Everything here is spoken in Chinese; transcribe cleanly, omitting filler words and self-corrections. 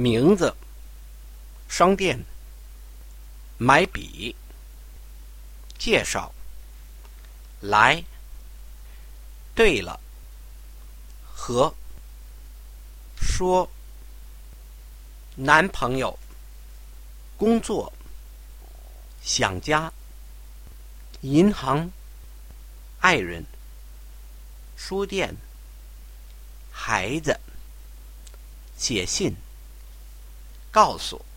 名字，商店，买笔，介绍，来，对了，和，说，男朋友，工作，想家，银行，爱人，书店，孩子，写信，告诉。